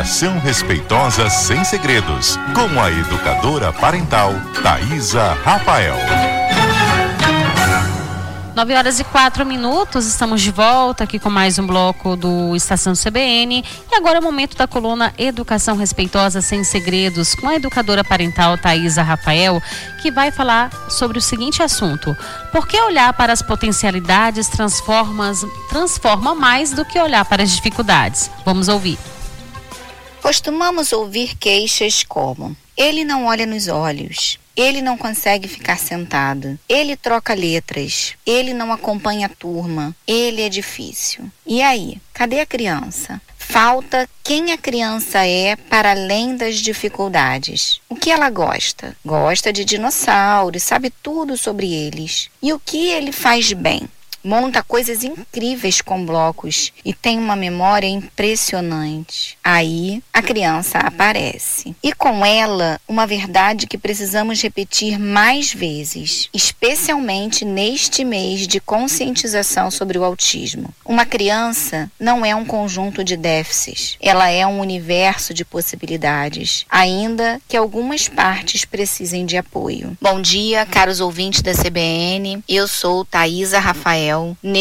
Educação respeitosa sem segredos, com a educadora parental Thaisa Rafael. 9h04, estamos de volta aqui com mais um bloco do Estação CBN. E agora é o momento da coluna Educação Respeitosa Sem Segredos, com a educadora parental Thaisa Rafael, que vai falar sobre o seguinte assunto: por que olhar para as potencialidades transforma mais do que olhar para as dificuldades? Vamos ouvir. Costumamos ouvir queixas como: ele não olha nos olhos, ele não consegue ficar sentado, ele troca letras, ele não acompanha a turma, ele é difícil. E aí, cadê a criança? Falta quem a criança é para além das dificuldades. O que ela gosta? Gosta de dinossauros, sabe tudo sobre eles. E o que ele faz bem? Monta coisas incríveis com blocos e tem uma memória impressionante. Aí, a criança aparece. E com ela, uma verdade que precisamos repetir mais vezes, especialmente neste mês de conscientização sobre o autismo. Uma criança não é um conjunto de déficits. Ela é um universo de possibilidades, ainda que algumas partes precisem de apoio. Bom dia, caros ouvintes da CBN. Eu sou Thaisa Rafael,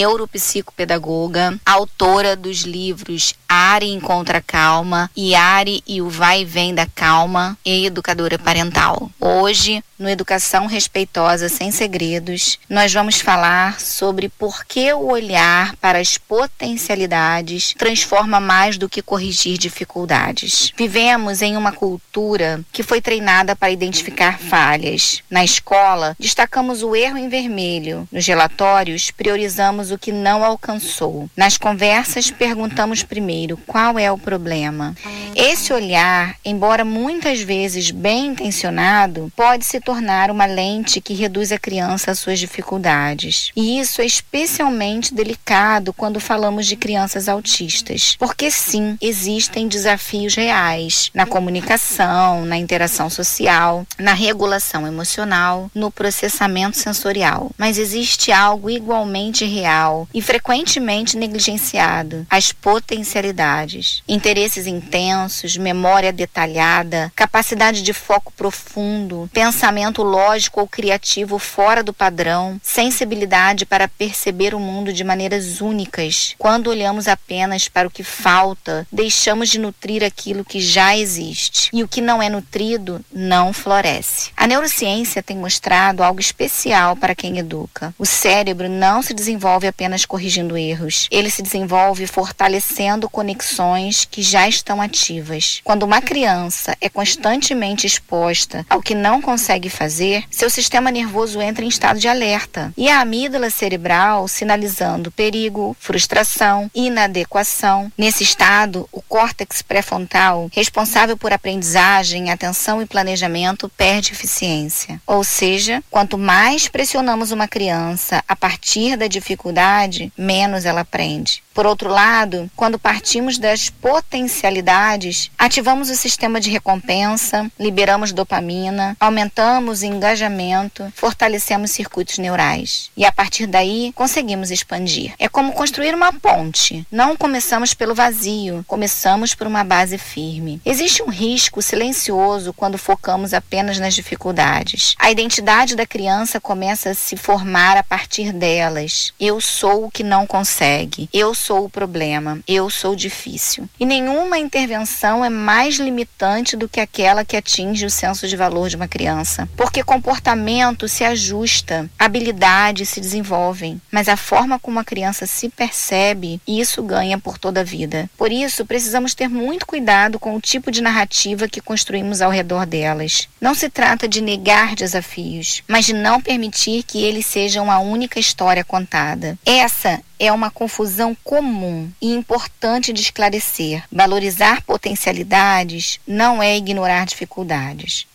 neuropsicopedagoga, autora dos livros Ari Encontra Calma e Ari e o Vai e Vem da Calma e educadora parental. Hoje, no Educação Respeitosa Sem Segredos, nós vamos falar sobre por que o olhar para as potencialidades transforma mais do que corrigir dificuldades. Vivemos em uma cultura que foi treinada para identificar falhas. Na escola, destacamos o erro em vermelho. Nos relatórios, priorizamos o que não alcançou. Nas conversas, perguntamos primeiro qual é o problema. Esse olhar, embora muitas vezes bem intencionado, pode se tornar uma lente que reduz a criança às suas dificuldades. E isso é especialmente delicado quando falamos de crianças autistas, porque sim, existem desafios reais na comunicação, na interação social, na regulação emocional, no processamento sensorial. Mas existe algo igualmente real e frequentemente negligenciado: as potencialidades. Interesses intensos, memória detalhada, capacidade de foco profundo, pensamento lógico ou criativo fora do padrão, sensibilidade para perceber o mundo de maneiras únicas. Quando olhamos apenas para o que falta, deixamos de nutrir aquilo que já existe. E o que não é nutrido não floresce. A neurociência tem mostrado algo especial para quem educa. O cérebro não se desenvolve apenas corrigindo erros. Ele se desenvolve fortalecendo conexões que já estão ativas. Quando uma criança é constantemente exposta ao que não consegue fazer, seu sistema nervoso entra em estado de alerta. E a amígdala cerebral sinalizando perigo, frustração, inadequação. Nesse estado, o córtex pré-frontal, responsável por aprendizagem, atenção e planejamento, perde eficiência. Ou seja, quanto mais pressionamos uma criança a partir da dificuldade, menos ela aprende. Por outro lado, quando partimos das potencialidades, ativamos o sistema de recompensa, liberamos dopamina, aumentamos o engajamento, fortalecemos circuitos neurais. E a partir daí, conseguimos expandir. É como construir uma ponte. Não começamos pelo vazio, começamos por uma base firme. Existe um risco silencioso quando focamos apenas nas dificuldades. A identidade da criança começa a se formar a partir delas. Eu sou o que não consegue. Eu sou o problema. Eu sou difícil. E nenhuma intervenção é mais limitante do que aquela que atinge o senso de valor de uma criança. Porque comportamento se ajusta, habilidades se desenvolvem, mas a forma como a criança se percebe, isso ganha por toda a vida. Por isso, precisamos ter muito cuidado com o tipo de narrativa que construímos ao redor delas. Não se trata de negar desafios, mas de não permitir que eles sejam a única história contada. Essa é uma confusão comum e importante de esclarecer. Valorizar potencialidades não é ignorar dificuldades.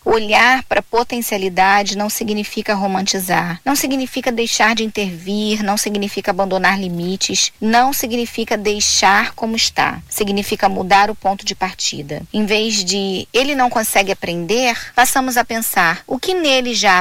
Olhar para a potencialidade não significa romantizar, não significa deixar de intervir, não significa abandonar limites, não significa deixar como está, significa mudar o ponto de partida. Em vez de ele não consegue aprender, passamos a pensar o que nele já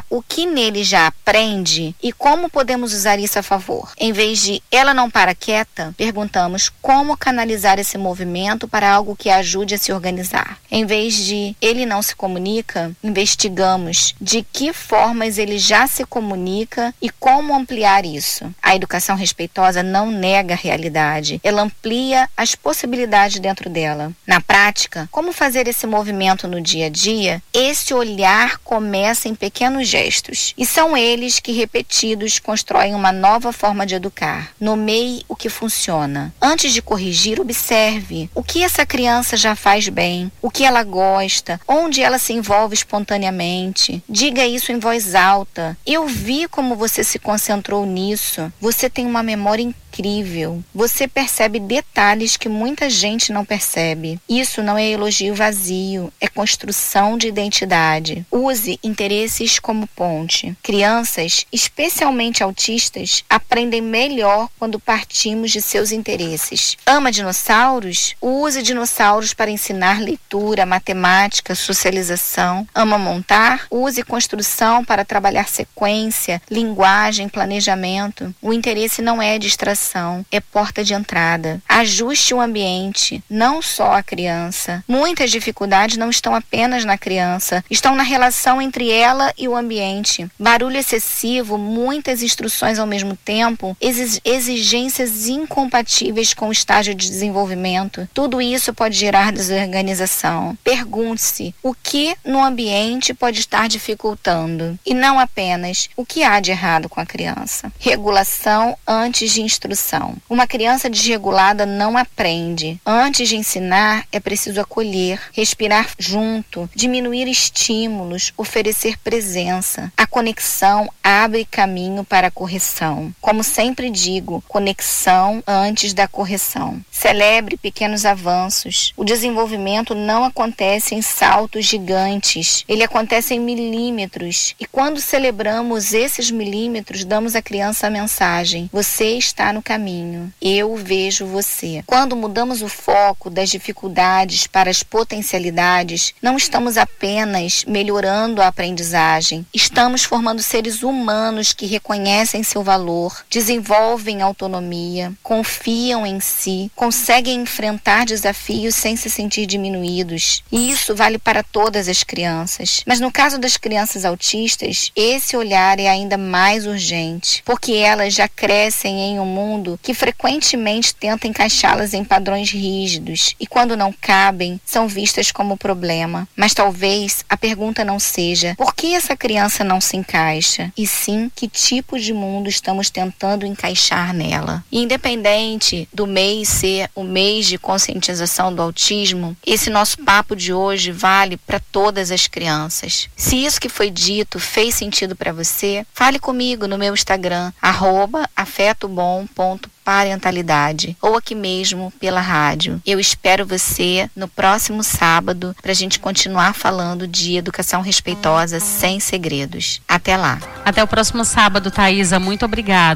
aprende e como podemos usar isso a favor. Em vez de ela não para quieta, perguntamos como canalizar esse movimento para algo que ajude a se organizar. Em vez de ele não se comunica, investigamos de que formas ele já se comunica e como ampliar isso. A educação respeitosa não nega a realidade, ela amplia as possibilidades dentro dela. Na prática, como fazer esse movimento no dia a dia? Esse olhar começa em pequenos gestos e são eles que, repetidos, constroem uma nova forma de educar. Nomeie o que funciona. Antes de corrigir, observe o que essa criança já faz bem, o que ela gosta, onde ela se envolve espontaneamente. Diga isso em voz alta. Eu vi como você se concentrou nisso. Você tem uma memória incrível. Você percebe detalhes que muita gente não percebe. Isso não é elogio vazio, é construção de identidade. Use interesses como ponte. Crianças, especialmente autistas, aprendem melhor quando partimos de seus interesses. Ama dinossauros? Use dinossauros para ensinar leitura, matemática, socialização. Ama montar? Use construção para trabalhar sequência, linguagem, planejamento. O interesse não é distração, é porta de entrada. Ajuste o ambiente, não só a criança. Muitas dificuldades não estão apenas na criança, estão na relação entre ela e o ambiente. Barulho excessivo, muitas instruções ao mesmo tempo, exigências incompatíveis com o estágio de desenvolvimento. Tudo isso pode gerar desorganização. Pergunte-se o que no ambiente pode estar dificultando e não apenas o que há de errado com a criança. Regulação antes de instrução. Uma criança desregulada não aprende. Antes de ensinar, é preciso acolher, respirar junto, diminuir estímulos, oferecer presença. A conexão abre caminho para a correção. Como sempre digo, conexão antes da correção. Celebre pequenos avanços. O desenvolvimento não acontece em saltos gigantes. Ele acontece em milímetros. E quando celebramos esses milímetros, damos à criança a mensagem: você está no caminho. Eu vejo você. Quando mudamos o foco das dificuldades para as potencialidades, não estamos apenas melhorando a aprendizagem. Estamos formando seres humanos que reconhecem seu valor, desenvolvem autonomia, confiam em si, conseguem enfrentar desafios sem se sentir diminuídos. E isso vale para todas as crianças. Mas no caso das crianças autistas, esse olhar é ainda mais urgente, porque elas já crescem em um mundo que frequentemente tenta encaixá-las em padrões rígidos e, quando não cabem, são vistas como problema. Mas talvez a pergunta não seja por que essa criança não se encaixa, e sim que tipo de mundo estamos tentando encaixar nela. E independente do mês ser o mês de conscientização do autismo, esse nosso papo de hoje vale para todas as crianças. Se isso que foi dito fez sentido para você, fale comigo no meu Instagram, @afetobom.parentalidade, ou aqui mesmo pela rádio. Eu espero você no próximo sábado para a gente continuar falando de educação respeitosa sem segredos. Até lá. Até o próximo sábado, Thaísa. Muito obrigada.